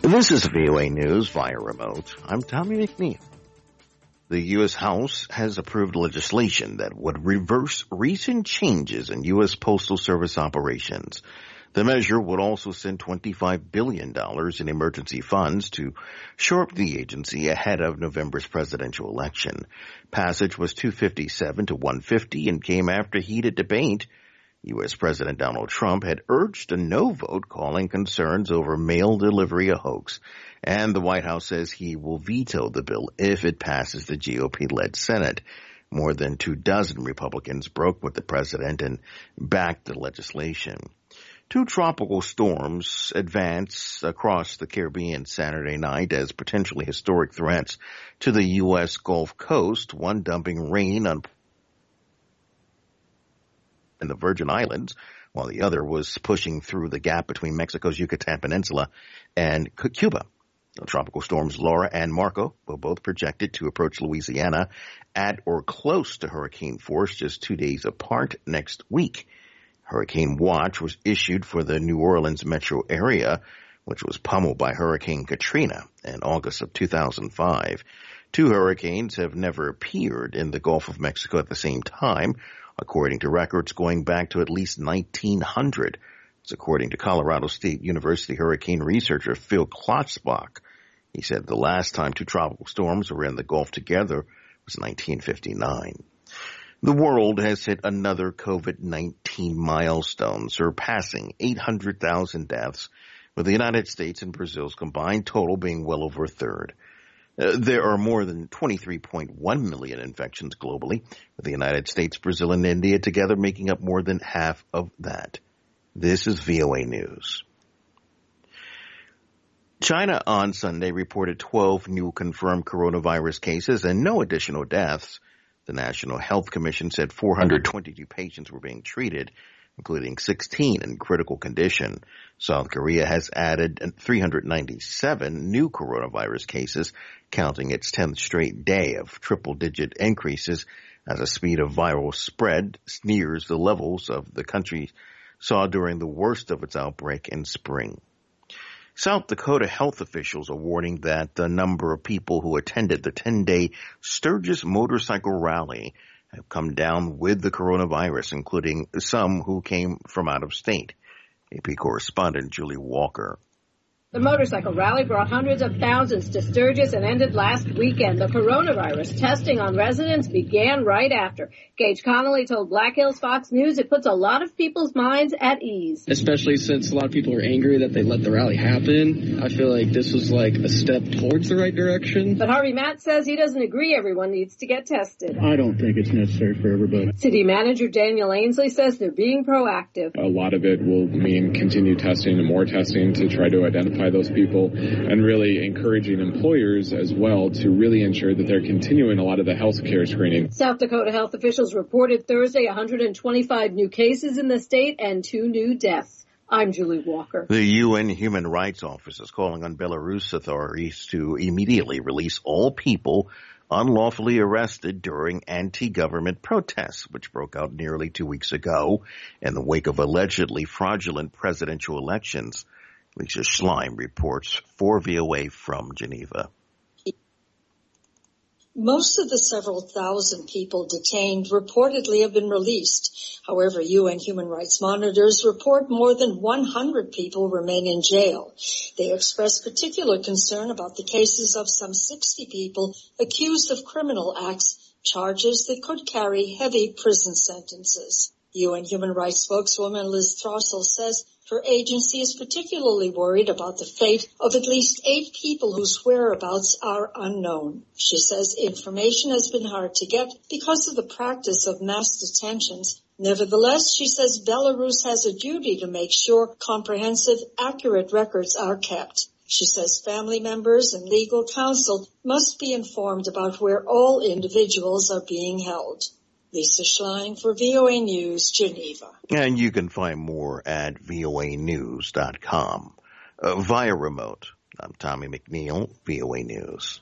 This is VOA News via remote. I'm Tommy McNeil. The U.S. House has approved legislation that would reverse recent changes in U.S. Postal Service operations. The measure would also send $25 billion in emergency funds to shore up the agency ahead of November's presidential election. Passage was 257 to 150 and came after heated debate. U.S. President Donald Trump had urged a no vote, calling concerns over mail delivery a hoax. And the White House says he will veto the bill if it passes the GOP-led Senate. More than 24 Republicans broke with the president and backed the legislation. Two tropical storms advanced across the Caribbean Saturday night as potentially historic threats to the U.S. Gulf Coast, one dumping rain on in the Virgin Islands, while the other was pushing through the gap between Mexico's Yucatan Peninsula and Cuba. The tropical storms Laura and Marco were both projected to approach Louisiana at or close to hurricane force just 2 days apart next week. Hurricane watch was issued for the New Orleans metro area, which was pummeled by Hurricane Katrina in August of 2005. Two hurricanes have never appeared in the Gulf of Mexico at the same time, according to records going back to at least 1900. It's according to Colorado State University hurricane researcher Phil Klotzbach. He said the last time two tropical storms were in the Gulf together was 1959. The world has hit another COVID-19 milestone, surpassing 800,000 deaths, with the United States and Brazil's combined total being well over a third. There are more than 23.1 million infections globally, with the United States, Brazil, and India together making up more than half of that. This is VOA News. China on Sunday reported 12 new confirmed coronavirus cases and no additional deaths. The National Health Commission said 422 patients were being treated, including 16 in critical condition. South Korea has added 397 new coronavirus cases, counting its 10th straight day of triple-digit increases as the speed of viral spread nears the levels of the country saw during the worst of its outbreak in spring. South Dakota health officials are warning that the number of people who attended the 10-day Sturgis motorcycle rally have come down with the coronavirus, including some who came from out of state. AP correspondent Julie Walker. The motorcycle rally brought hundreds of thousands to Sturgis and ended last weekend. The coronavirus testing on residents began right after. Gage Connolly told Black Hills Fox News it puts a lot of people's minds at ease. Especially since a lot of people are angry that they let the rally happen. I feel like this was like a step towards the right direction. But Harvey Matt says he doesn't agree everyone needs to get tested. I don't think it's necessary for everybody. City manager Daniel Ainsley says they're being proactive. A lot of it will mean continued testing and more testing to try to identify those people, and really encouraging employers as well to really ensure that they're continuing a lot of the health care screening. South Dakota health officials reported Thursday 125 new cases in the state and 2 new deaths. I'm Julie Walker. The UN Human Rights Office is calling on Belarus authorities to immediately release all people unlawfully arrested during anti-government protests, which broke out nearly 2 weeks ago in the wake of allegedly fraudulent presidential elections. Lisa Schlein reports for VOA from Geneva. Most of the several thousand people detained reportedly have been released. However, UN human rights monitors report more than 100 people remain in jail. They express particular concern about the cases of some 60 people accused of criminal acts, charges that could carry heavy prison sentences. UN human rights spokeswoman Liz Throssell says her agency is particularly worried about the fate of at least 8 people whose whereabouts are unknown. She says information has been hard to get because of the practice of mass detentions. Nevertheless, she says Belarus has a duty to make sure comprehensive, accurate records are kept. She says family members and legal counsel must be informed about where all individuals are being held. Lisa Schlein for VOA News, Geneva. And you can find more at voanews.com. Via remote, I'm Tommy McNeil, VOA News.